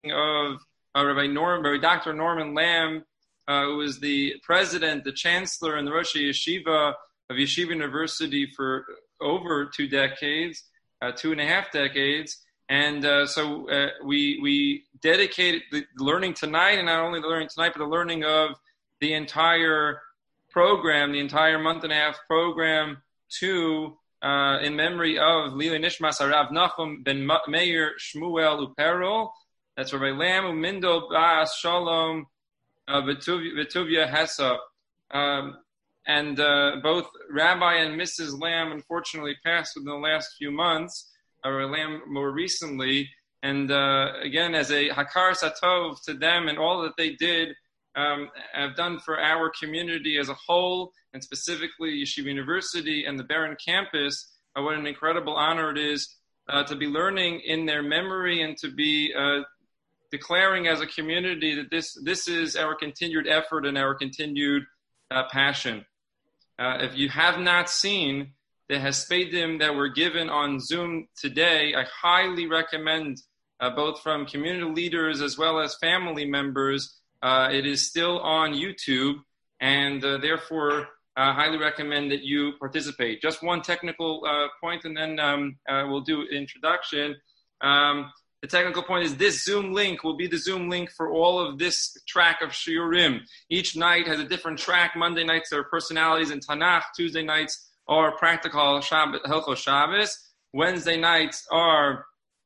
of Rabbi Dr. Norman Lamb, who was the president, the chancellor, and the Rosh Yeshiva of Yeshiva University for over 2 decades, 2.5 decades. And so we dedicated the learning tonight, and not only the learning tonight, but the learning of the entire program, the entire month-and-a-half program, to in memory of Lili Nishmas Harav Nachum ben Meir Shmuel Uperol. That's Rabbi Lamb Umindel Bas Shalom Vituvia Hessa. And both Rabbi and Mrs. Lamb unfortunately passed within the last few months. Rabbi Lamb more recently. And again, as a Hakar Satov to them and all that they did, have done for our community as a whole, and specifically Yeshiva University and the Barron campus, what an incredible honor it is to be learning in their memory and to be declaring as a community that this is our continued effort and our continued passion. If you have not seen the Hespedim that were given on Zoom today, I highly recommend, both from community leaders as well as family members. It is still on YouTube, and therefore highly recommend that you participate. Just one technical point, and then we'll do an introduction. The technical point is this Zoom link will be the Zoom link for all of this track of Shiurim. Each night has a different track. Monday nights are personalities in Tanakh. Tuesday nights are practical Hilchos Shabbos. Wednesday nights are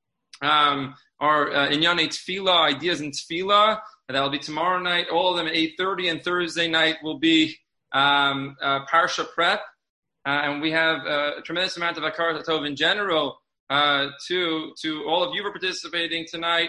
Inyanei Tefillah, ideas in Tefillah. That'll be tomorrow night. All of them at 8:30, and Thursday night will be Parsha Prep. And we have a tremendous amount of Hakar Tov in general to all of you for participating tonight,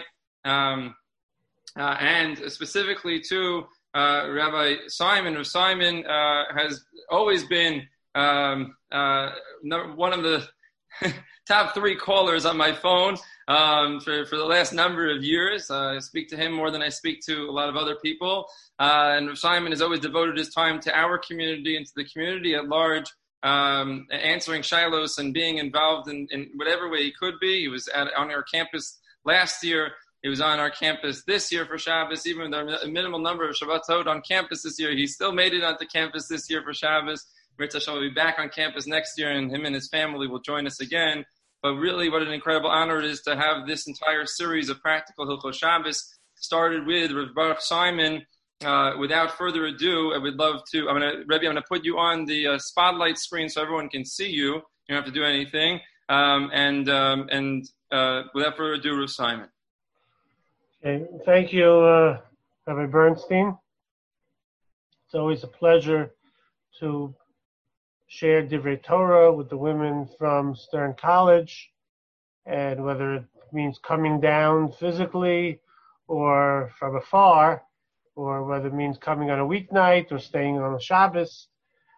and specifically to Rabbi Simon. Rav Simon has always been one of the top 3 callers on my phone for the last number of years. I speak to him more than I speak to a lot of other people. And Rav Simon has always devoted his time to our community and to the community at large, answering shilos and being involved in whatever way he could be. He was on our campus last year. He was on our campus this year for Shabbos. Even with a minimal number of Shabbatot on campus this year, he still made it onto campus this year for Shabbos. Ritz Hashem will be back on campus next year, and him and his family will join us again. But really, what an incredible honor it is to have this entire series of practical Hilchos Shabbos started with Rav Baruch Simon. Without further ado, I would love to. Rebbe, I'm going to put you on the spotlight screen so everyone can see you. You don't have to do anything. And without further ado, Rav Simon. Okay, thank you, Rabbi Bernstein. It's always a pleasure to share Divrei Torah with the women from Stern College, and whether it means coming down physically or from afar, or whether it means coming on a weeknight or staying on a Shabbos.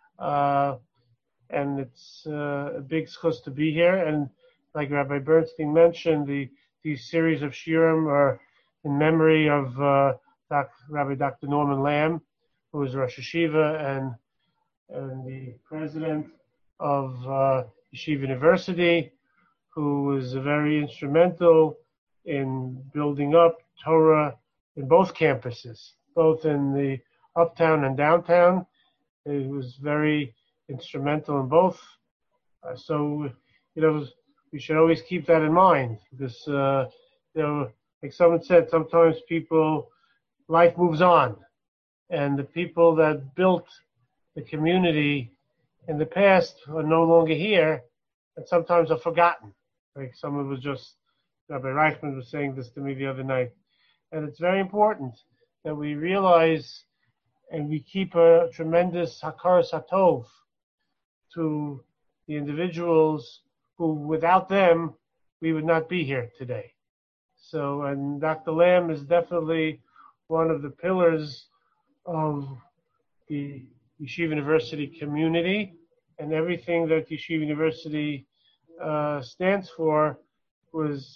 And it's a big schus to be here. And like Rabbi Bernstein mentioned, these series of shiurim are in memory of Rabbi Dr. Norman Lamb, who was Rosh Yeshiva and the president of Yeshiva University, who was very instrumental in building up Torah in both campuses, both in the uptown and downtown. He was very instrumental in both. So we should always keep that in mind, because, like someone said, sometimes life moves on, and the people that built the community in the past are no longer here, and sometimes are forgotten. Like someone was just, Rabbi Reichman was saying this to me the other night. And it's very important that we realize and we keep a tremendous Hakar Satov to the individuals who, without them, we would not be here today. So, and Dr. Lamb is definitely one of the pillars of the Yeshiva University community, and everything that Yeshiva University stands for was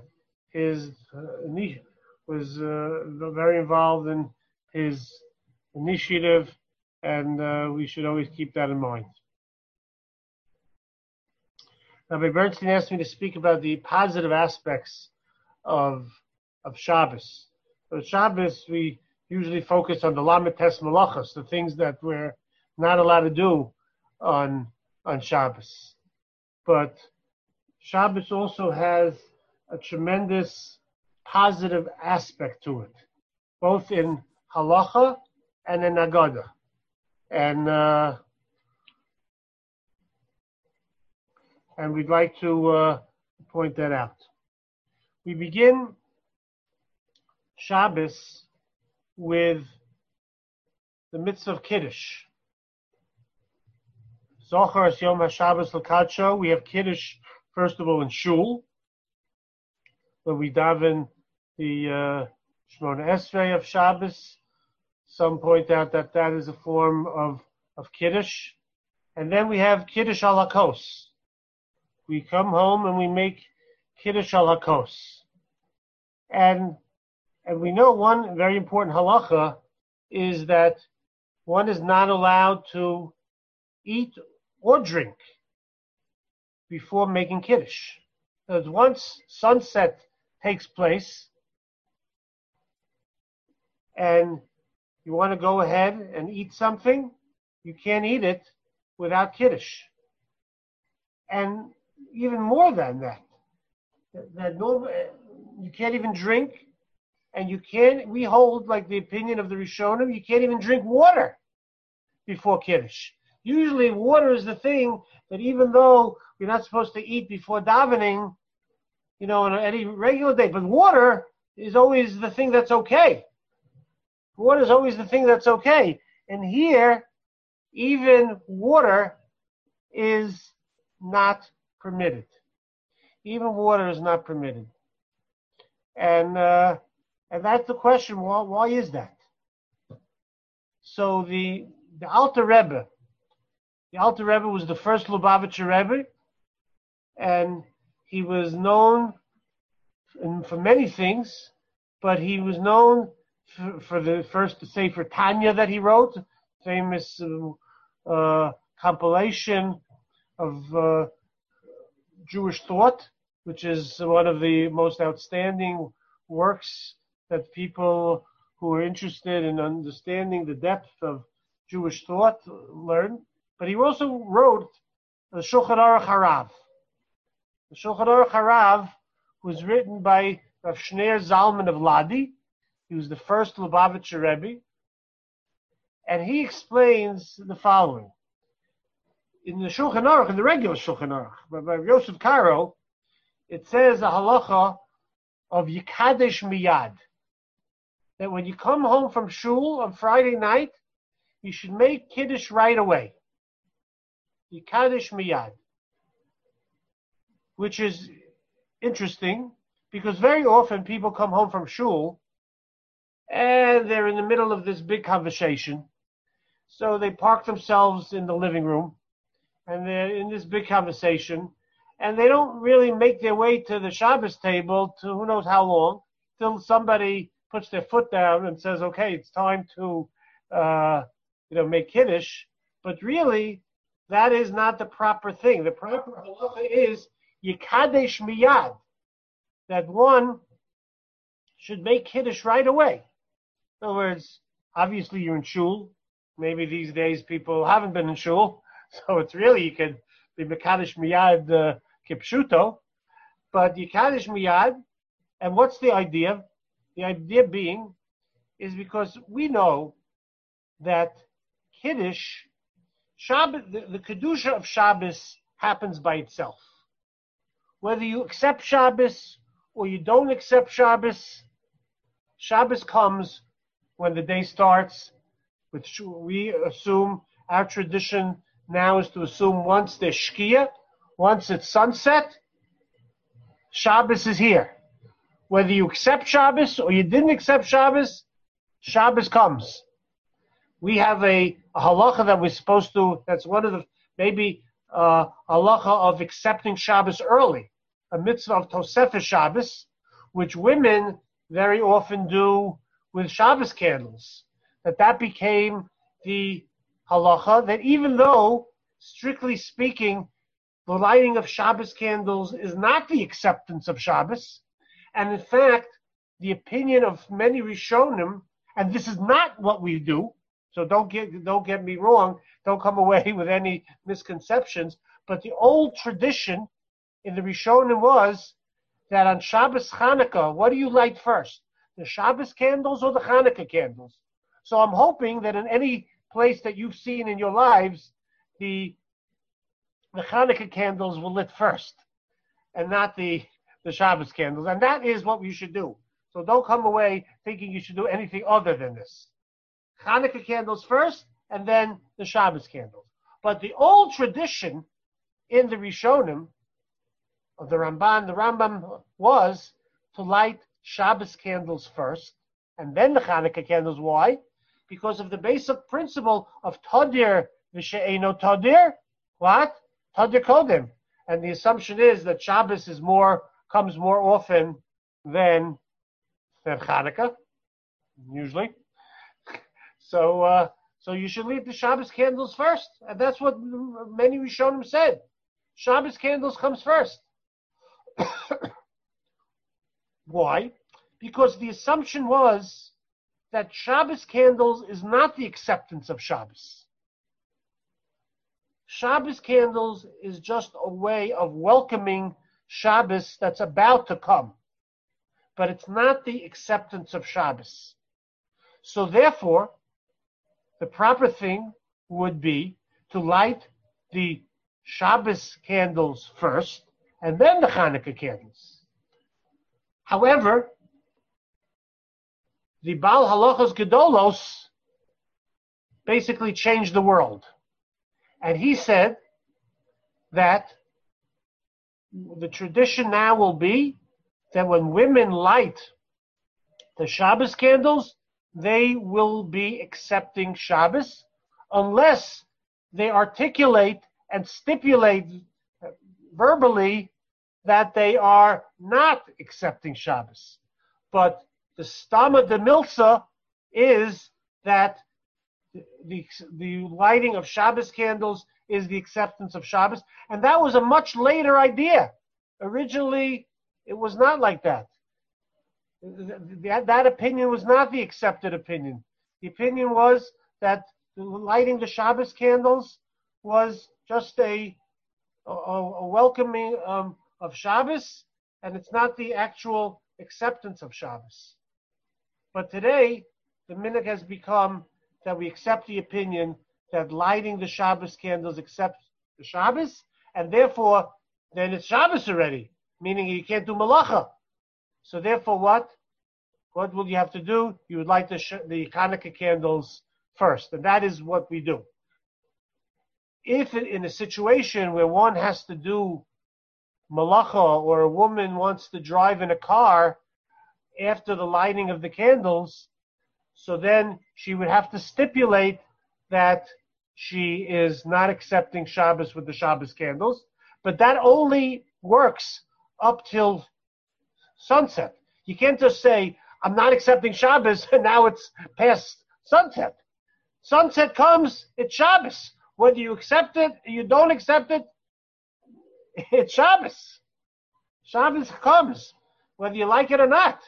very involved in his initiative, and we should always keep that in mind. Rabbi Bernstein asked me to speak about the positive aspects of Shabbos. So Shabbos, we usually focus on the Lamites Malachas, the things that we're not allowed to do on Shabbos. But Shabbos also has a tremendous positive aspect to it, both in halacha and in agada. And we'd like to point that out. We begin Shabbos with the mitzvah of Kiddush. Zochar es Yom HaShabbos L'Kadsho. We have Kiddush, first of all, in Shul, when we daven the Shemona Esrei of Shabbos. Some point out that that is a form of Kiddush. And then we have Kiddush al HaKos. We come home and we make Kiddush al HaKos. And we know one very important halacha is that one is not allowed to eat or drink before making Kiddush. Because once sunset takes place and you want to go ahead and eat something, you can't eat it without Kiddush. And even more than that you can't even drink, and we hold, like the opinion of the Rishonim, you can't even drink water before Kiddush. Usually water is the thing that even though you're not supposed to eat before davening, on any regular day, but water is always the thing that's okay. Water is always the thing that's okay. And here, even water is not permitted. Even water is not permitted. And that's the question, why is that? So the Alter Rebbe was the first Lubavitcher Rebbe, and he was known for many things, but he was known for the first Sefer Tanya that he wrote, famous compilation of Jewish thought, which is one of the most outstanding works that people who are interested in understanding the depth of Jewish thought learn. But he also wrote the Shulchan Aruch Harav. The Shulchan Aruch Harav was written by Rav Shneir Zalman of Ladi. He was the first Lubavitcher Rebbe. And he explains the following. In the Shulchan Aruch, in the regular Shulchan Aruch, by Yosef Karo, it says a halacha of Yikadesh Miyad, that when you come home from shul on Friday night, you should make Kiddush right away. Yikadesh Miyad. Which is interesting, because very often people come home from shul, and they're in the middle of this big conversation. So they park themselves in the living room, and they're in this big conversation, and they don't really make their way to the Shabbos table to who knows how long, till somebody puts their foot down and says, okay, it's time to make Kiddush. But really, that is not the proper thing. The proper halacha is Yikadesh Miyad, that one should make Kiddush right away. In other words, obviously you're in shul. Maybe these days people haven't been in shul, so it's really, you could be Mekadesh Miyad Kipshuto, but Yikadesh Miyad. And what's the idea? The idea being is because we know that Kiddush, Shabbos, the Kedusha of Shabbos happens by itself. Whether you accept Shabbos or you don't accept Shabbos, Shabbos comes when the day starts. Which we assume, our tradition now is to assume once there's Shkia, once it's sunset, Shabbos is here. Whether you accept Shabbos or you didn't accept Shabbos, Shabbos comes. We have a halacha that we're supposed to, that's one of the, maybe halacha of accepting Shabbos early, a mitzvah of Tosefes Shabbos, which women very often do with Shabbos candles. That became the halacha, that even though, strictly speaking, the lighting of Shabbos candles is not the acceptance of Shabbos, and in fact, the opinion of many Rishonim, and this is not what we do, so don't get me wrong, don't come away with any misconceptions, but the old tradition in the Rishonim was that on Shabbos Chanukah, what do you light first? The Shabbos candles or the Chanukah candles? So I'm hoping that in any place that you've seen in your lives, the Chanukah candles were lit first, and not the Shabbos candles. And that is what you should do. So don't come away thinking you should do anything other than this. Chanukah candles first, and then the Shabbos candles. But the old tradition in the Rishonim of the Rambam was to light Shabbos candles first, and then the Chanukah candles. Why? Because of the basic principle of Todir v'she'eino Todir. What? Todir Kodim. And the assumption is that Shabbos comes more often than Chanukah, usually. So you should light the Shabbos candles first, and that's what many Rishonim said. Shabbos candles comes first. Why? Because the assumption was that Shabbos candles is not the acceptance of Shabbos. Shabbos candles is just a way of welcoming Shabbos that's about to come. But it's not the acceptance of Shabbos. So therefore, the proper thing would be to light the Shabbos candles first, and then the Chanukah candles. However, the Baal Halachos Gedolos basically changed the world. And he said that the tradition now will be that when women light the Shabbos candles, they will be accepting Shabbos unless they articulate and stipulate verbally that they are not accepting Shabbos. But the Stama de Milsa is that the lighting of Shabbos candles is the acceptance of Shabbos, and that was a much later idea. Originally, it was not like that. That opinion was not the accepted opinion. The opinion was that lighting the Shabbos candles was just a welcoming of Shabbos, and it's not the actual acceptance of Shabbos. But today, the minhag has become that we accept the opinion that lighting the Shabbos candles accepts the Shabbos, and therefore, then it's Shabbos already, meaning you can't do malacha. So therefore, what will you have to do? You would light the Chanukah candles first, and that is what we do. If in a situation where one has to do malacha, or a woman wants to drive in a car after the lighting of the candles, so then she would have to stipulate that she is not accepting Shabbos with the Shabbos candles, but that only works up till sunset. You can't just say, I'm not accepting Shabbos, and now it's past sunset. Sunset comes, it's Shabbos. Whether you accept it or you don't accept it, it's Shabbos. Shabbos comes, whether you like it or not.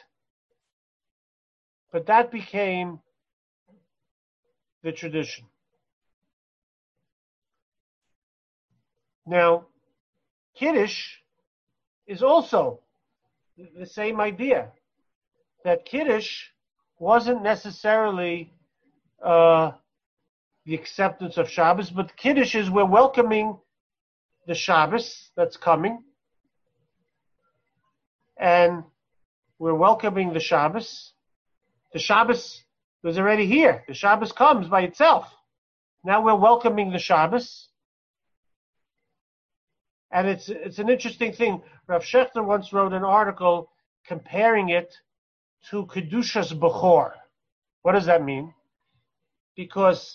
But that became the tradition. Now, Kiddush is also the same idea. That Kiddush wasn't necessarily the acceptance of Shabbos, but Kiddush is we're welcoming the Shabbos that's coming, and we're welcoming the Shabbos. The Shabbos was already here. The Shabbos comes by itself. Now we're welcoming the Shabbos. And it's an interesting thing. Rav Shechter once wrote an article comparing it to Kedushas Bechor. What does that mean? Because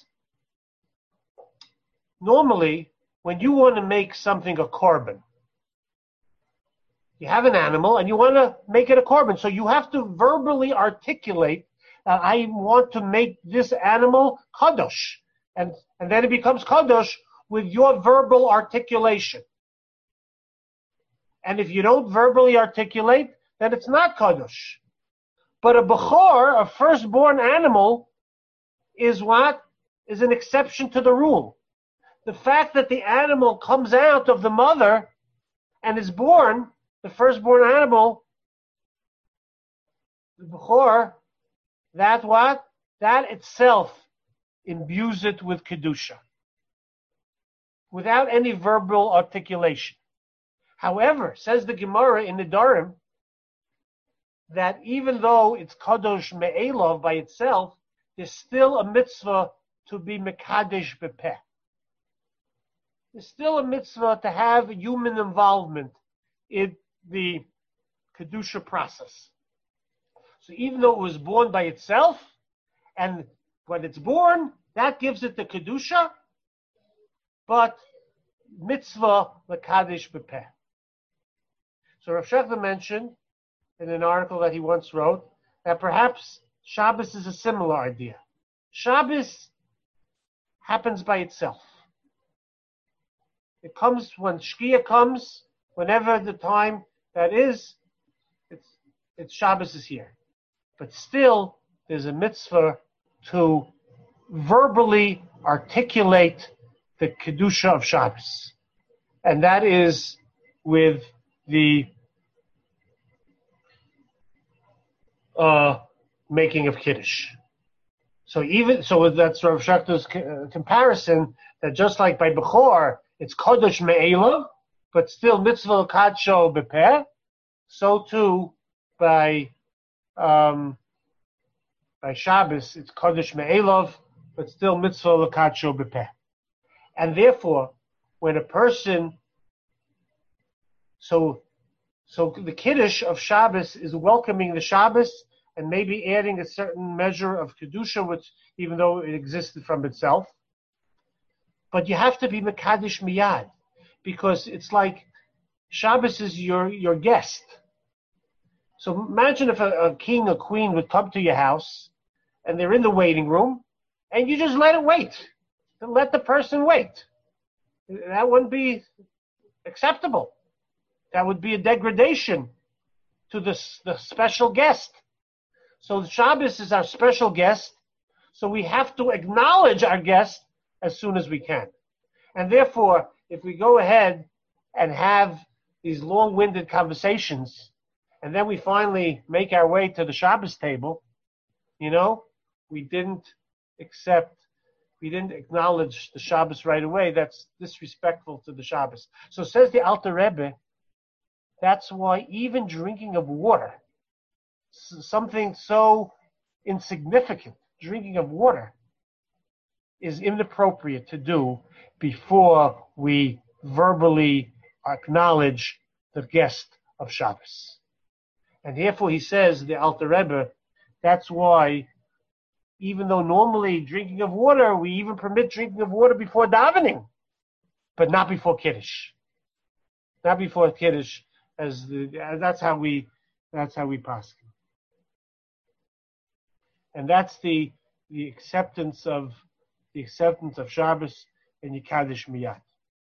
normally, when you want to make something a korban, you have an animal and you want to make it a korban. So you have to verbally articulate that I want to make this animal kadosh. And then it becomes kadosh with your verbal articulation. And if you don't verbally articulate, then it's not kadosh. But a bechor, a firstborn animal, is what? Is an exception to the rule. The fact that the animal comes out of the mother and is born, the firstborn animal, the bechor, that what? That itself imbues it with kedusha, without any verbal articulation. However, says the Gemara in Nedarim, that even though it's kadosh me'elov by itself, there's still a mitzvah to be mekadesh bepeh. There's still a mitzvah to have human involvement in the kedusha process. So even though it was born by itself, and when it's born, that gives it the kedusha, but mitzvah mekadesh bepeh. So Rav Shechter mentioned in an article that he once wrote that perhaps Shabbos is a similar idea. Shabbos happens by itself. It comes when Shkia comes, whenever the time that is, it's Shabbos is here. But still, there's a mitzvah to verbally articulate the Kedusha of Shabbos. And that is with the making of Kiddush. So that's Rav Shechter's comparison, that just like by Bechor, it's Kodesh Me'elav, but still Mitzvah Kadsho Bepeh, so too by Shabbos, it's Kodesh Me'elav, but still Mitzvah Kadsho Bepeh. And therefore, when a person, so the Kiddush of Shabbos is welcoming the Shabbos and maybe adding a certain measure of Kedusha, which even though it existed from itself. But you have to be Mekadesh Miyad, because it's like Shabbos is your guest. So imagine if a king or queen would come to your house and they're in the waiting room and you just let it wait. Let the person wait. That wouldn't be acceptable. That would be a degradation to the special guest. So Shabbos is our special guest, so we have to acknowledge our guest as soon as we can. And therefore, if we go ahead and have these long-winded conversations, and then we finally make our way to the Shabbos table, we didn't acknowledge the Shabbos right away. That's disrespectful to the Shabbos. So says the Alter Rebbe, that's why even drinking of water, something so insignificant, drinking of water, is inappropriate to do before we verbally acknowledge the guest of Shabbos. And therefore he says, the Alter Rebbe, that's why even though normally drinking of water, we even permit drinking of water before davening, but not before Kiddush. Not before Kiddush, that's how we pass. And that's the acceptance of Shabbos and Yikadesh Miyad.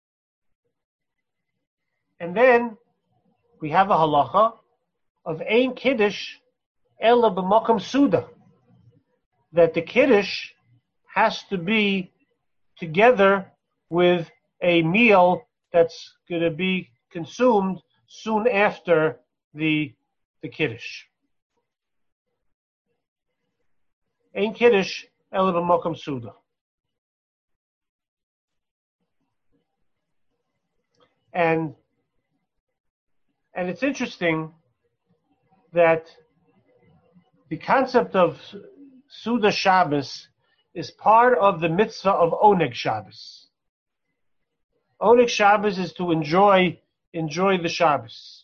And then we have a halacha of Ein Kiddush Ela B'Makom Suda, that the Kiddush has to be together with a meal that's going to be consumed soon after the Kiddush. Ein Kiddush Ela B'Makom Suda. And it's interesting that the concept of Suda Shabbos is part of the mitzvah of Oneg Shabbos. Oneg Shabbos is to enjoy the Shabbos.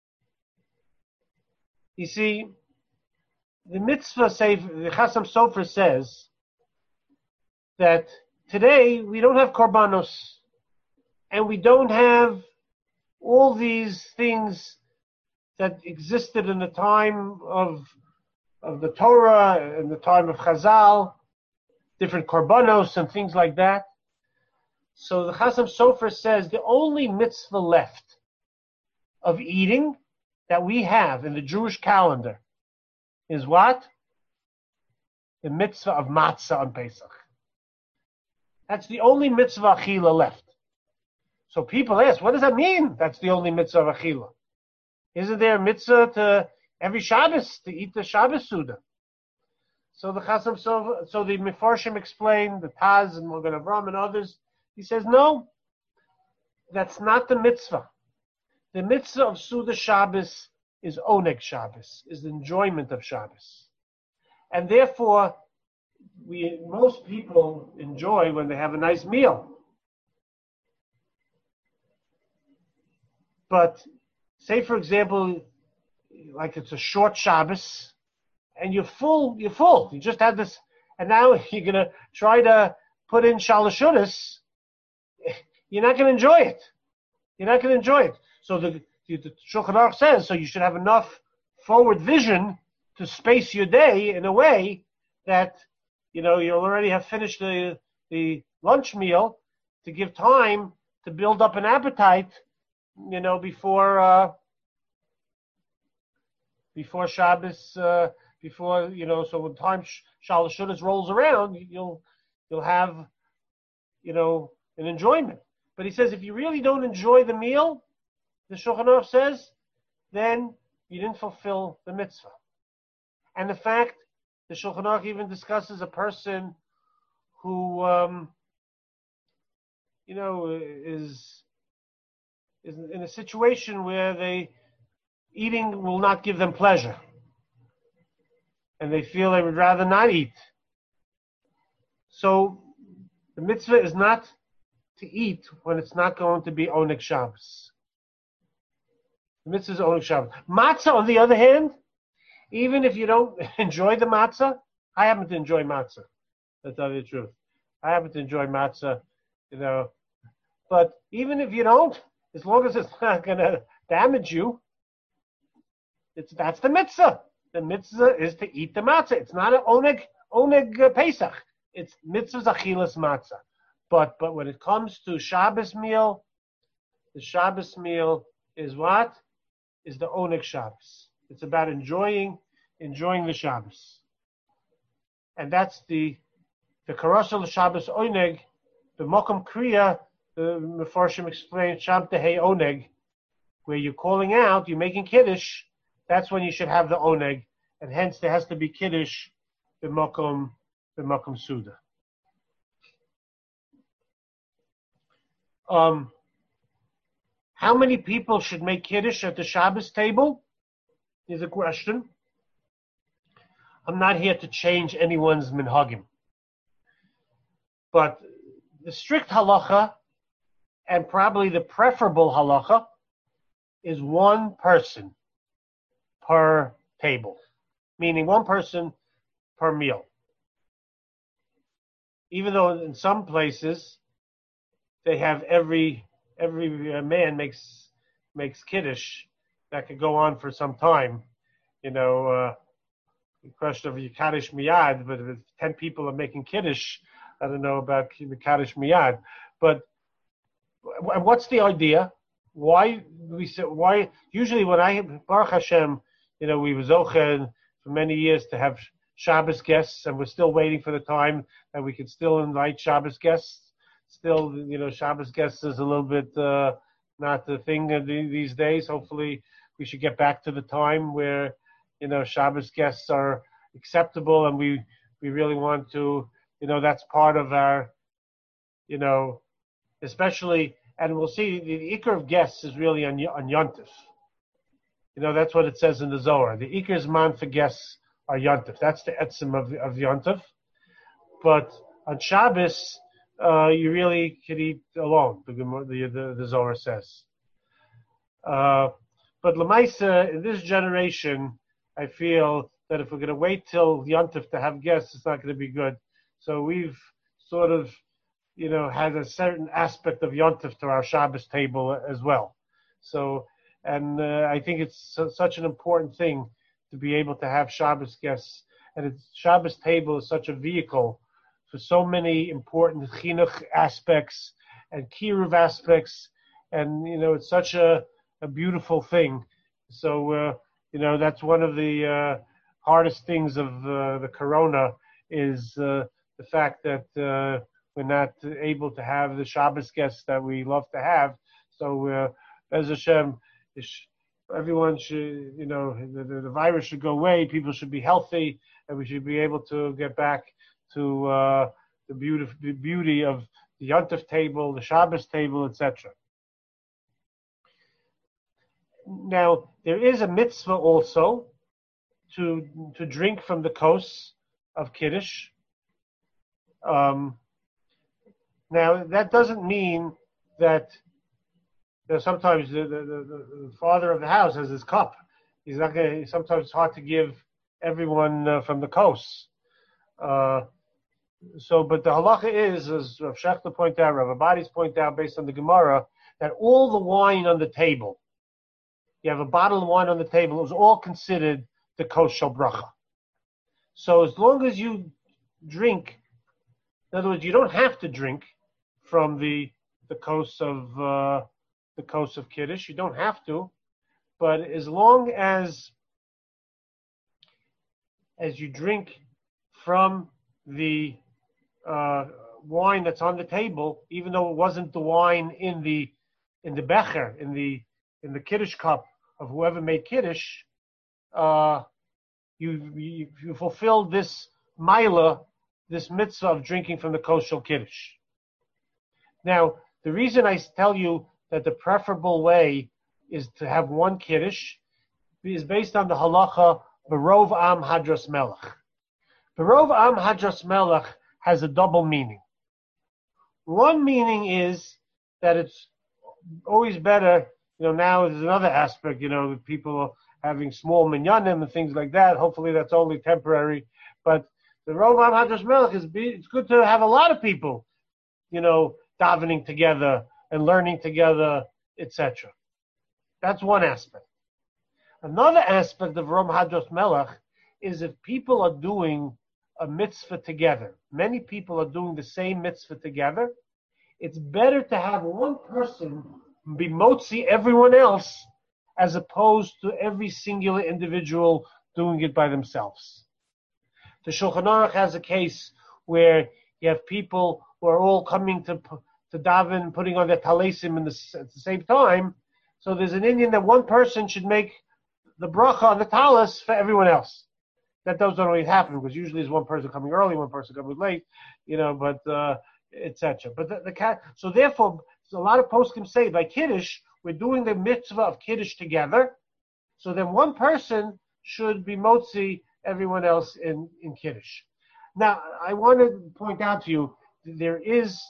You see, the mitzvah, the Chasam Sofer says that today we don't have korbanos, and we don't have all these things that existed in the time of the Torah, in the time of Chazal, different korbanos and things like that. So the Chasam Sofer says the only mitzvah left of eating that we have in the Jewish calendar is what? The mitzvah of matzah on Pesach. That's the only mitzvah achila left. So people ask, what does that mean? That's the only mitzvah of achila. Isn't there a mitzvah to every Shabbos to eat the Shabbos Suda? So the Chasam Sofer, so the Mefarshim explained, the Taz and Magen Avraham and others, he says, no, that's not the mitzvah. The mitzvah of Suda Shabbos is Oneg Shabbos, is the enjoyment of Shabbos. And therefore, most people enjoy when they have a nice meal. But say, for example, like it's a short Shabbos, and you're full. You just had this, and now you're going to try to put in Shalashudas. You're not going to enjoy it. So the Shulchan Aruch says, so you should have enough forward vision to space your day in a way that, you'll already have finished the lunch meal to give time to build up an appetite, before Shabbos, so when time Shalashudas rolls around, you'll have, an enjoyment. But he says if you really don't enjoy the meal, the Shulchan Aruch says, then you didn't fulfill the mitzvah. And the fact, the Shulchan Aruch even discusses a person who, is in a situation where eating will not give them pleasure. And they feel they would rather not eat. So the mitzvah is not to eat when it's not going to be Oneg Shabbos. The mitzvah is Oneg Shabbos. Matzah, on the other hand, even if you don't enjoy the matzah, I happen to enjoy matzah. To tell you the truth. I happen to enjoy matzah, But even if you don't, as long as it's not going to damage you, that's the mitzvah. The mitzvah is to eat the matzah. It's not an oneg Pesach. It's mitzvah's achilas matzah. But when it comes to Shabbos meal, the Shabbos meal is what? Is the oneg Shabbos. It's about enjoying the Shabbos. And that's the karasel Shabbos oneg, the mokum kriya, the Mefarshim explained, Shabtehei oneg, where you're calling out, you're making kiddush, that's when you should have the oneg, and hence there has to be kiddush, the mokum suda. How many people should make kiddush at the Shabbos table? Is a question. I'm not here to change anyone's minhagim. But the strict halacha, and probably the preferable halacha, is one person per table, meaning one person per meal. Even though in some places they have every man makes kiddush that could go on for some time. The question of Kaddish Miyad, but if 10 people are making kiddush, I don't know about Kaddish Miyad. But what's the idea? Why usually when Baruch Hashem, we were zochen for many years to have Shabbos guests, and we're still waiting for the time that we could still invite Shabbos guests. Still, Shabbos guests is a little bit not the thing these days. Hopefully, we should get back to the time where, Shabbos guests are acceptable, and we really want to, that's part of our, especially, and we'll see the ikar of guests is really on Yontif. That's what it says in the Zohar. The ikar's man for guests are Yontif. That's the etzim of Yontif. But on Shabbos, you really could eat alone, the Zohar says. But Lamaisa, in this generation, I feel that if we're going to wait till Yontif to have guests, it's not going to be good. So we've sort of, had a certain aspect of Yontif to our Shabbos table as well. So, and I think it's such an important thing to be able to have Shabbos guests. And Shabbos table is such a vehicle for so many important chinuch aspects and kiruv aspects, and it's such a beautiful thing. So that's one of the hardest things of the corona is the fact that we're not able to have the Shabbos guests that we love to have. So, Bez Hashem, everyone should, the virus should go away. People should be healthy, and we should be able to get back to the beauty of the Yontif table, the Shabbos table, etc. Now, there is a mitzvah also to drink from the kos of Kiddush. Now, that doesn't mean that sometimes the father of the house has his cup. He's not going. Sometimes it's hard to give everyone from the kos. But the halacha is, as Rav Shechter pointed out, Rav Abadis pointed out, based on the Gemara, that all the wine on the table, you have a bottle of wine on the table, it was all considered the kos shel bracha. So as long as you drink, in other words, you don't have to drink from the kos of Kiddush. You don't have to, but as long as you drink from the wine that's on the table, even though it wasn't the wine in the becher, in the Kiddush cup of whoever made Kiddush, you fulfilled this milah, this mitzvah of drinking from the kos shel Kiddush. Now, the reason I tell you that the preferable way is to have one Kiddush is based on the halacha Berov Am Hadras Melech. Berov Am Hadras Melech has a double meaning. One meaning is that it's always better, now there's another aspect, people having small minyanim and things like that. Hopefully that's only temporary. But the Berov Am Hadras Melech it's good to have a lot of people, davening together and learning together, etc. That's one aspect. Another aspect of Rom Hadras Melech is if people are doing a mitzvah together. Many people are doing the same mitzvah together. It's better to have one person be motzi everyone else as opposed to every singular individual doing it by themselves. The Shulchan Aruch has a case where you have people who are all coming to daven, putting on their talesim at the same time. So there's an Indian that one person should make the bracha on the talis for everyone else. That doesn't always happen because usually there's one person coming early, one person coming late, but etc. But so therefore, a lot of poskim say by Kiddush we're doing the mitzvah of Kiddush together. So then one person should be motzi everyone else in Kiddush. Now I want to point out to you there is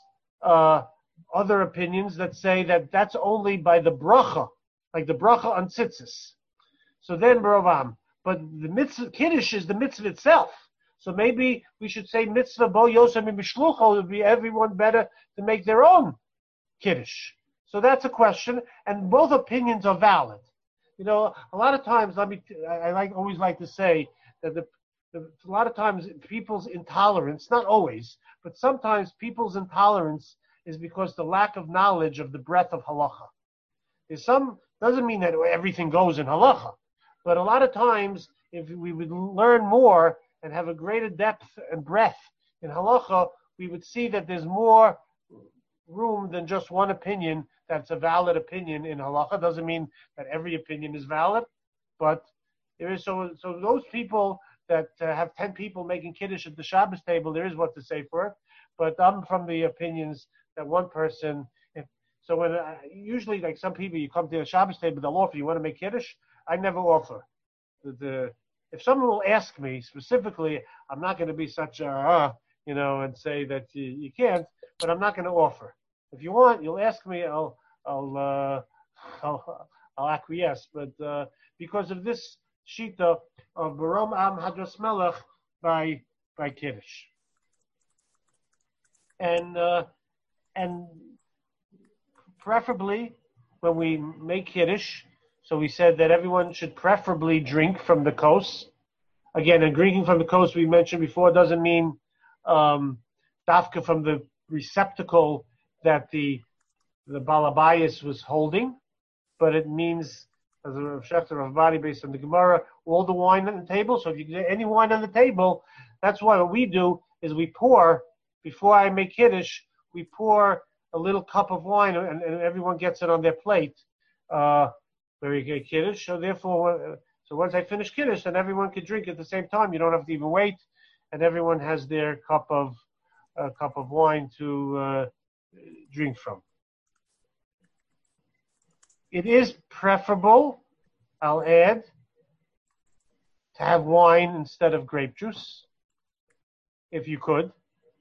other opinions that say that that's only by the bracha, like the bracha on tzitzis. So then Baravam. But the mitzvah Kiddush is the mitzvah itself. So maybe we should say mitzvah bo yosem mishlucho would be everyone better to make their own Kiddush. So that's a question, and both opinions are valid. A lot of times, always like to say that a lot of times people's intolerance, not always, but sometimes people's intolerance is because the lack of knowledge of the breadth of halacha. Doesn't mean that everything goes in halacha, but a lot of times if we would learn more and have a greater depth and breadth in halacha, we would see that there's more room than just one opinion that's a valid opinion in halacha. Doesn't mean that every opinion is valid, but there is so those people that have 10 people making Kiddush at the Shabbos table, there is what to say for it. But I'm from the opinions that one person, so when usually like some people, you come to the Shabbos table, they'll offer, you want to make Kiddush? I never offer. If someone will ask me specifically, I'm not going to be such a, and say that you can't, but I'm not going to offer. If you want, you'll ask me, I'll acquiesce. But because of this shita of Barom Am Hadras Melech by Kiddush, and preferably when we make Kiddush, so we said that everyone should preferably drink from the kos. Again, and drinking from the kos we mentioned before doesn't mean dafka from the receptacle that the balabayas was holding, but it means as a Shechter of body based on the Gemara, all the wine on the table. So if you get any wine on the table, that's why what we do is we pour, before I make Kiddush, we pour a little cup of wine and everyone gets it on their plate. Where you get Kiddush. So therefore, so once I finish Kiddush, then everyone can drink at the same time. You don't have to even wait, and everyone has their cup of wine to drink from. It is preferable, I'll add, to have wine instead of grape juice, if you could.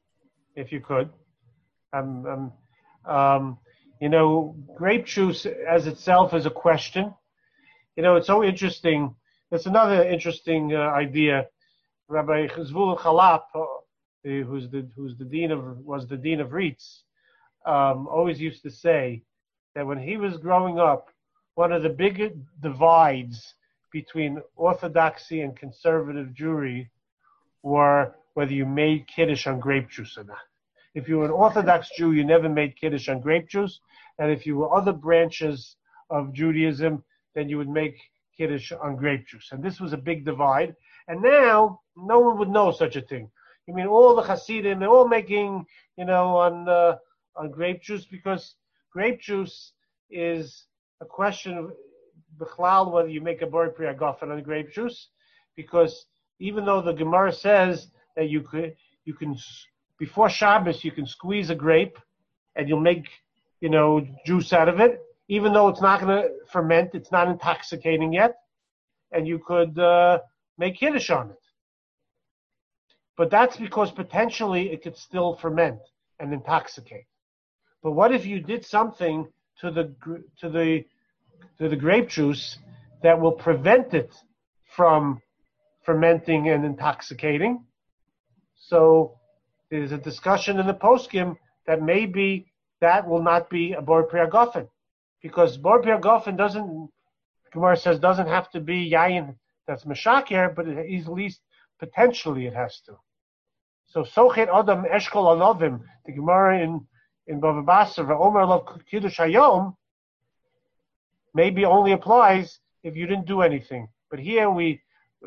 Grape juice as itself is a question. It's so interesting. That's another interesting idea. Rabbi Zvul Chalap, was the dean of Reitz, always used to say that when he was growing up, one of the big divides between Orthodoxy and conservative Jewry were whether you made Kiddush on grape juice or not. If you were an Orthodox Jew, you never made Kiddush on grape juice, and if you were other branches of Judaism, then you would make Kiddush on grape juice. And this was a big divide. And now, no one would know such a thing. I mean, all the Hasidim, they're all making, on grape juice, because grape juice is a question of Bichlal, whether you make a Bori Pri Hagafen on grape juice, because even though the Gemara says that you can, before Shabbos, you can squeeze a grape and you'll make, juice out of it, even though it's not going to ferment, it's not intoxicating yet, and you could make Kiddush on it. But that's because potentially it could still ferment and intoxicate. But what if you did something to the grape juice that will prevent it from fermenting and intoxicating? So there's a discussion in the poskim that maybe that will not be a Bor Pri Hagafen, because Bor Pri Hagafen Gemara says, doesn't have to be yayin that's meshaker, but at least potentially it has to. So Sochet Adam Eshkol Alovim, the Gemara in Bava Basra, Omer Lov Kiddush Hayom, maybe only applies if you didn't do anything. But here we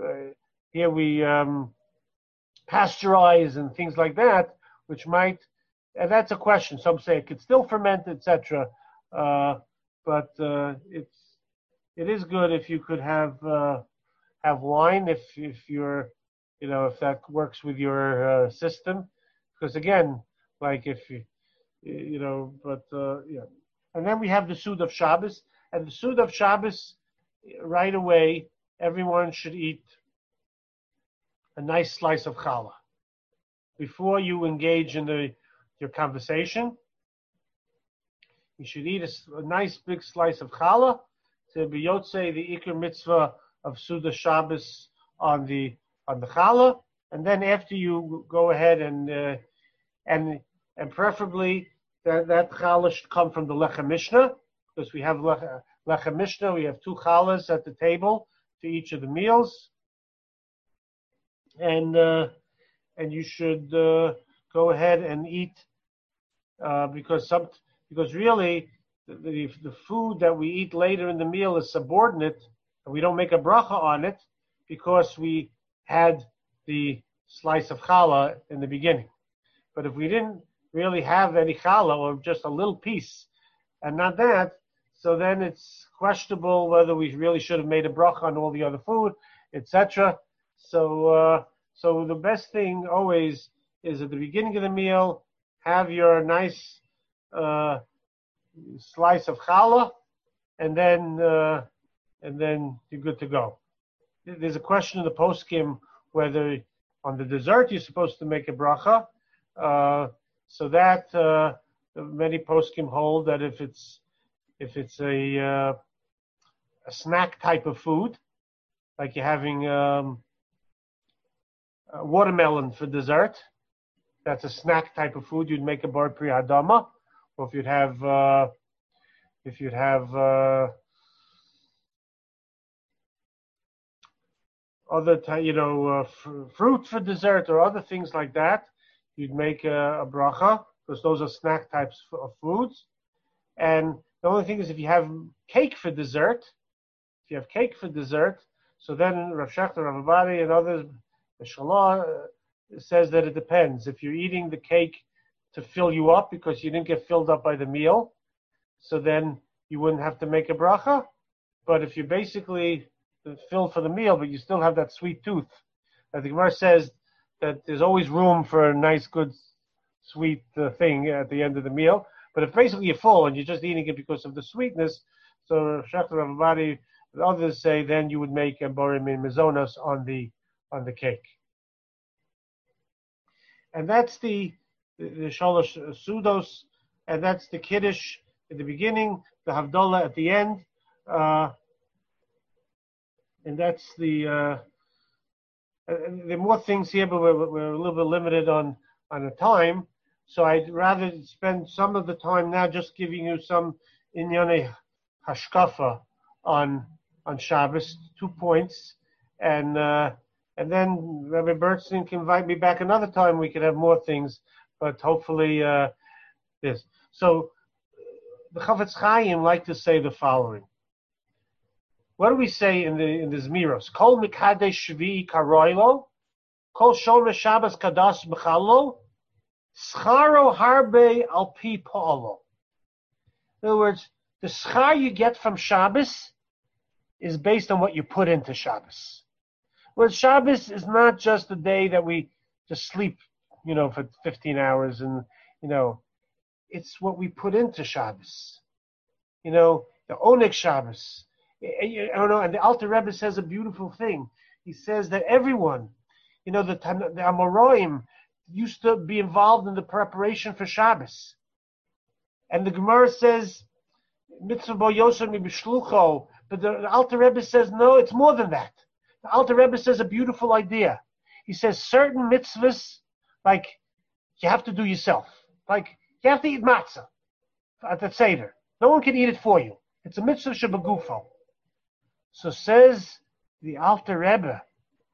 pasteurize and things like that, which might, and that's a question. Some say it could still ferment, etc. But it is good if you could have wine if you're, if that works with your system, because again, like if you, and then we have the Suda of Shabbos, and the Suda of Shabbos, right away, everyone should eat a nice slice of challah before you engage in your conversation. You should eat a nice big slice of challah to be yotzei the ikar mitzvah of Suda Shabbos on the challah, and then after you go ahead and preferably that challah should come from the Lechem Mishnah, because we have Lechem Mishnah, we have 2 challahs at the table to each of the meals, and you should go ahead and eat because really the food that we eat later in the meal is subordinate, and we don't make a bracha on it because we had the slice of challah in the beginning. But if we didn't really have any challah or just a little piece and not that, so then it's questionable whether we really should have made a bracha on all the other food, etc. So the best thing always is at the beginning of the meal, have your nice slice of challah, and then you're good to go. There's a question in the poskim whether on the dessert you're supposed to make a bracha. So that many poskim hold that if it's a snack type of food, like you're having watermelon for dessert, that's a snack type of food, you'd make a bar pri hadama. Or if you'd have other fruit for dessert or other things like that, you'd make a bracha, because those are snack types of foods. And the only thing is, if you have cake for dessert, you have cake for dessert, so then Rav Shechter, Rav Abadi, and others, the Shalah says that it depends. If you're eating the cake to fill you up because you didn't get filled up by the meal, so then you wouldn't have to make a bracha. But if you basically filled for the meal, but you still have that sweet tooth, the Gemara says that there's always room for a nice, good, sweet thing at the end of the meal. But if basically you're full and you're just eating it because of the sweetness, so Shechter, Rav Abadi, and others say then you would make a borim in mezonos on the cake. And that's the shalosh sudos, and that's the kiddush at the beginning, the havdalah at the end, and that's the. There are more things here, but we're a little bit limited on the time. So I'd rather spend some of the time now just giving you some inyane hashkafa on Shabbos, 2 points, and then Rabbi Bernstein can invite me back another time. We could have more things, but hopefully this. So the Chafetz Chaim like to say the following. What do we say in the Zmiros? Kol mikadesh shvi karoilo, kol shom Shabbos kadas b'chalo, scharo harbe al pi pa'alo. In other words, the schar you get from Shabbos is based on what you put into Shabbos. Well, Shabbos is not just a day that we just sleep, for 15 hours, and it's what we put into Shabbos. The Oneg Shabbos. And the Alter Rebbe says a beautiful thing. He says that everyone, the Amoraim used to be involved in the preparation for Shabbos. And the Gemara says, mitzvah bo yosem b'shlucho, but the Alter Rebbe says, no, it's more than that. The Alter Rebbe says a beautiful idea. He says certain mitzvahs, like you have to do yourself. Like you have to eat matzah at the Seder. No one can eat it for you. It's a mitzvah shebagufo. So says the Alter Rebbe,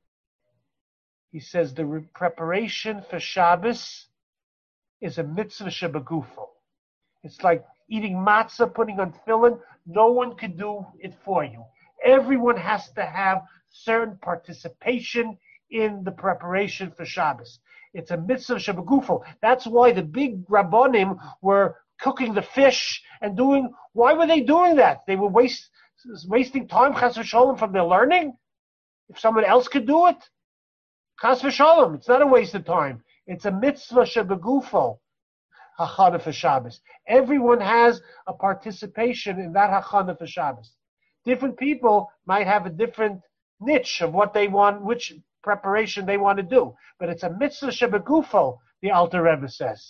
he says the preparation for Shabbos is a mitzvah shebagufo. It's like eating matzah, putting on tefillin. No one can do it for you. Everyone has to have certain participation in the preparation for Shabbos. It's a mitzvah shebagufo. That's why the big rabbonim were cooking the fish and doing. Why were they doing that? They were wasting time, chas v'sholem, from their learning. If someone else could do it, chas v'sholem, it's not a waste of time. It's a mitzvah shebagufo, hachana for Shabbos. Everyone has a participation in that hachana for Shabbos. Different people might have a different niche of what they want, which preparation they want to do. But it's a mitzvah shebagufo, the Alter Rebbe says.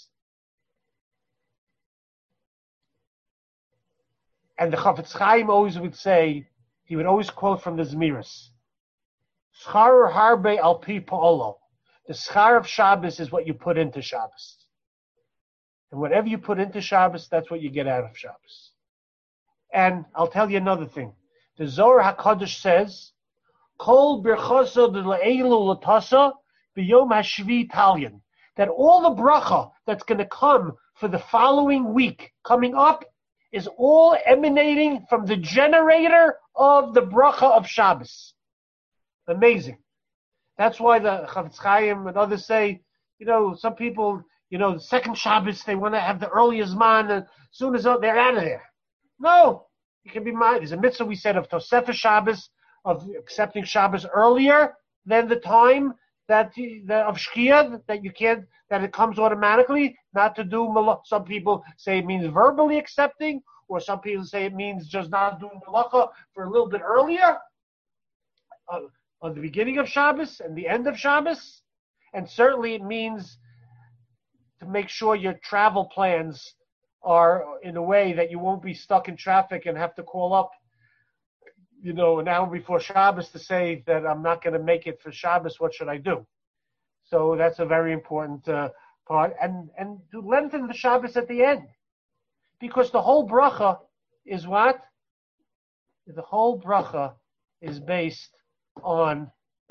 And the Chafetz Chaim always would say, he would always quote from the Zmiros, Schar harbe al pi pa'olo. The schar of Shabbos is what you put into Shabbos. And whatever you put into Shabbos, that's what you get out of Shabbos. And I'll tell you another thing. The Zohar HaKadosh says, Kol birchoso de le'elu l'tasa b'yom hashvi talyan. That all the bracha that's going to come for the following week coming up is all emanating from the generator of the bracha of Shabbos. Amazing. That's why the Chafetz Chaim and others say, some people, the second Shabbos, they want to have the earliest man, and as soon as they're out of there. No, you can be mine. There's a mitzvah we said of Tosefah Shabbos, of accepting Shabbos earlier than the time of Shkia, that it comes automatically, not to do malacha. Some people say it means verbally accepting, or some people say it means just not doing malacha for a little bit earlier, on the beginning of Shabbos and the end of Shabbos. And certainly it means to make sure your travel plans are in a way that you won't be stuck in traffic and have to call up, an hour before Shabbos to say that I'm not going to make it for Shabbos. What should I do? So that's a very important part. And to lengthen the Shabbos at the end. Because the whole bracha is what? The whole bracha is based on,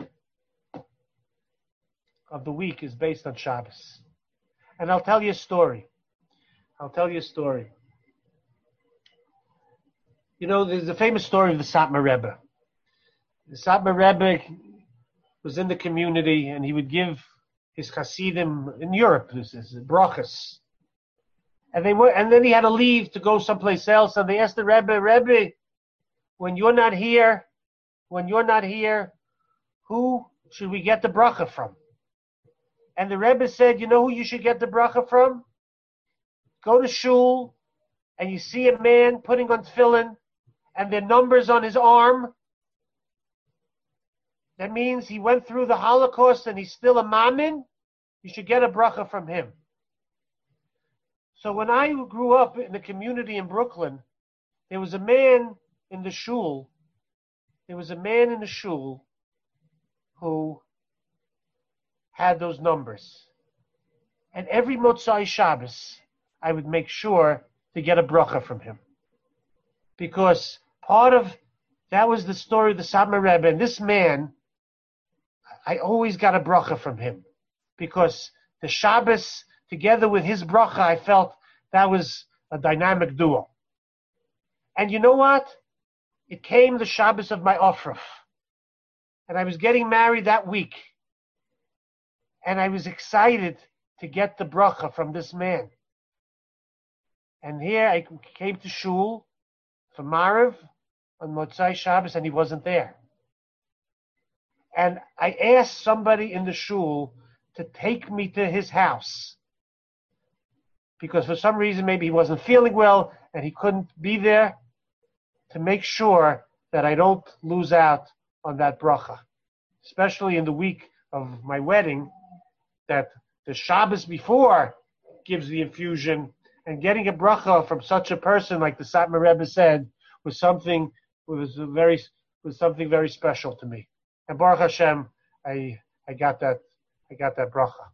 of the week is based on Shabbos. And I'll tell you a story. There's a famous story of the Satmar Rebbe. The Satmar Rebbe was in the community, and he would give his Hasidim in Europe, this is brachas. And then he had to leave to go someplace else, and they asked the Rebbe, when you're not here, who should we get the bracha from? And the Rebbe said, you know who you should get the bracha from? Go to shul, and you see a man putting on tefillin, and the numbers on his arm. That means he went through the Holocaust and he's still a mamin. You should get a bracha from him. So when I grew up in the community in Brooklyn, there was a man in the shul. Who had those numbers. And every Motzai Shabbos, I would make sure to get a bracha from him. Because that was the story of the Satmar Rebbe. And this man, I always got a bracha from him. Because the Shabbos, together with his bracha, I felt that was a dynamic duo. And you know what? It came the Shabbos of my Ofruf. And I was getting married that week. And I was excited to get the bracha from this man. And here I came to shul for Maariv on Motzai Shabbos, and he wasn't there. And I asked somebody in the shul to take me to his house. Because for some reason, maybe he wasn't feeling well, and he couldn't be there, to make sure that I don't lose out on that bracha. Especially in the week of my wedding, that the Shabbos before gives the infusion, and getting a bracha from such a person, like the Satmar Rebbe said, was something very special to me. And Baruch Hashem, I got that bracha.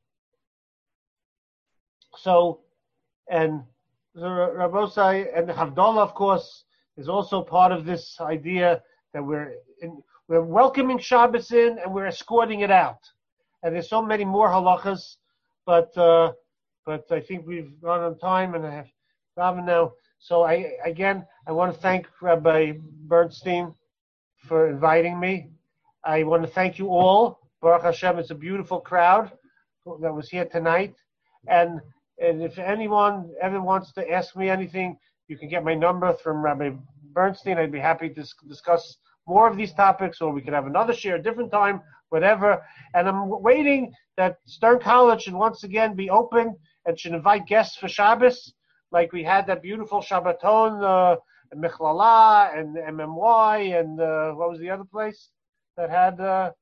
So, and the Rabbosai and the Havdalah, of course, is also part of this idea that we're welcoming Shabbos in and we're escorting it out. And there's so many more halachas, but I think we've gone on time, and I have daven now. So I want to thank Rabbi Bernstein for inviting me. I want to thank you all. Baruch Hashem, it's a beautiful crowd that was here tonight. And if anyone ever wants to ask me anything, you can get my number from Rabbi Bernstein. I'd be happy to discuss more of these topics, or we could have another share, a different time, whatever. And I'm waiting that Stern College should once again be open and should invite guests for Shabbos, like we had that beautiful Shabbaton, Michlala and MMY, and what was the other place that had, at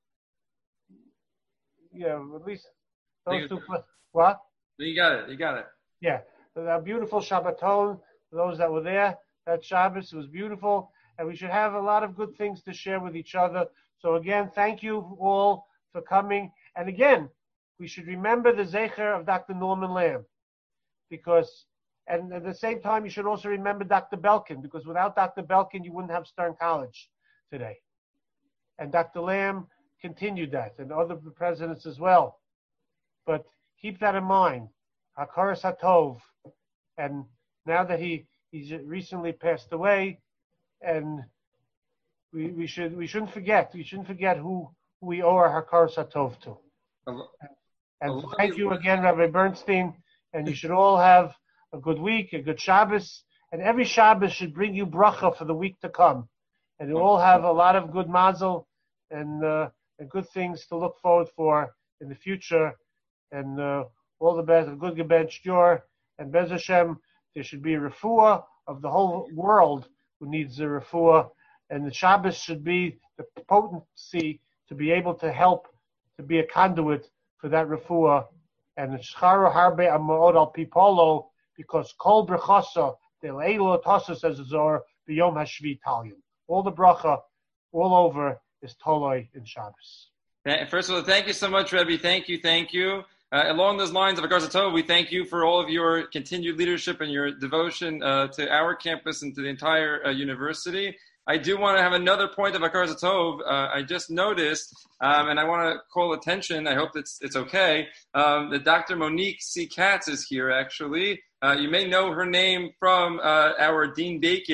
least those two. What? You got it. Yeah, that beautiful Shabbaton, those that were there, that Shabbos, it was beautiful, and we should have a lot of good things to share with each other. So again, thank you all for coming. And again, we should remember the Zecher of Dr. Norman Lamb, and at the same time, you should also remember Dr. Belkin, because without Dr. Belkin, you wouldn't have Stern College today. And Dr. Lamb continued that, and other presidents as well. But keep that in mind, Hakaras Hatov. And now that he's recently passed away, and we shouldn't forget who we owe our Hakaras Hatov to. And thank you again, Rabbi Bernstein. And you should all have a good week, a good Shabbos. And every Shabbos should bring you bracha for the week to come. And you all have a lot of good mazel and good things to look forward for in the future. And all the best, a good Geben Shtur. And Bez Hashem, there should be a refuah of the whole world who needs a refuah. And the Shabbos should be the potency to be able to help, to be a conduit for that refuah. And Shcharu Harbe Amod Al Pipolo, because Kol Brechasa, Del Eilo Tosus as Zor, B'Yom Hashvi Talyum. All the bracha, all over, is Toloi in Shabbos. First of all, thank you so much, Rebbe. Thank you. Along those lines of Hakaras Hatov, we thank you for all of your continued leadership and your devotion to our campus and to the entire university. I do want to have another point of Hakaras Hatov. I just noticed, and I want to call attention, I hope it's okay, that Dr. Monique C. Katz is here, actually. You may know her name from our Dean Bacon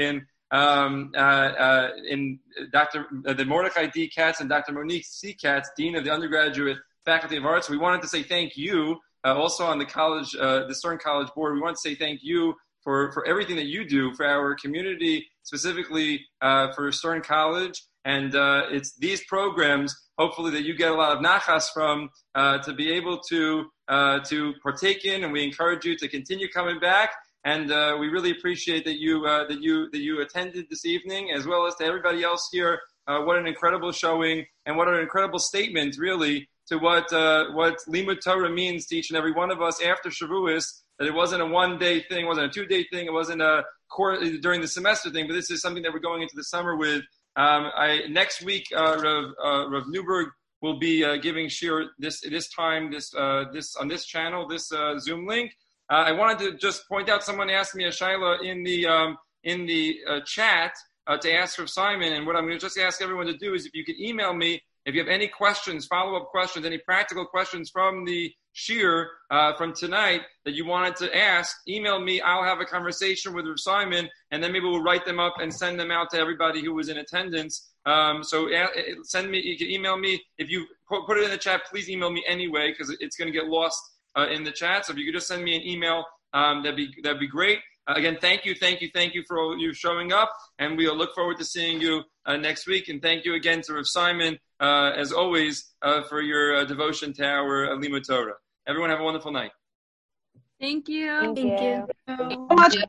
in the Mordechai D. Katz and Dr. Monique C. Katz, Dean of the Undergraduate Faculty of Arts. We wanted to say thank you, also on the college, the Stern College Board. We want to say thank you for everything that you do for our community, specifically for Stern College. And it's these programs, hopefully, that you get a lot of nachas from to be able to partake in, and we encourage you to continue coming back. And we really appreciate that you attended this evening, as well as to everybody else here. What an incredible showing, and what an incredible statement, really, to what Limud Torah means to each and every one of us after Shavuos. That it wasn't a one-day thing, it wasn't a two-day thing, it wasn't a during the semester thing, but this is something that we're going into the summer with. Next week, Rav Newberg will be giving shir this time on this channel, this Zoom link. I wanted to just point out, someone asked me a shaila in the chat to ask Rav Simon, and what I'm going to just ask everyone to do is, if you could email me if you have any questions, follow-up questions, any practical questions from the shir from tonight that you wanted to ask, email me. I'll have a conversation with Rav Simon, and then maybe we'll write them up and send them out to everybody who was in attendance. So send me. You can email me. If you put it in the chat, please email me anyway, because it's going to get lost in the chat. So if you could just send me an email, that'd be great. Again, thank you for all you showing up, and we'll look forward to seeing you next week. And thank you again to Rav Simon, as always, for your devotion to our Limud Torah. Everyone have a wonderful night. Thank you. Thank you. So much.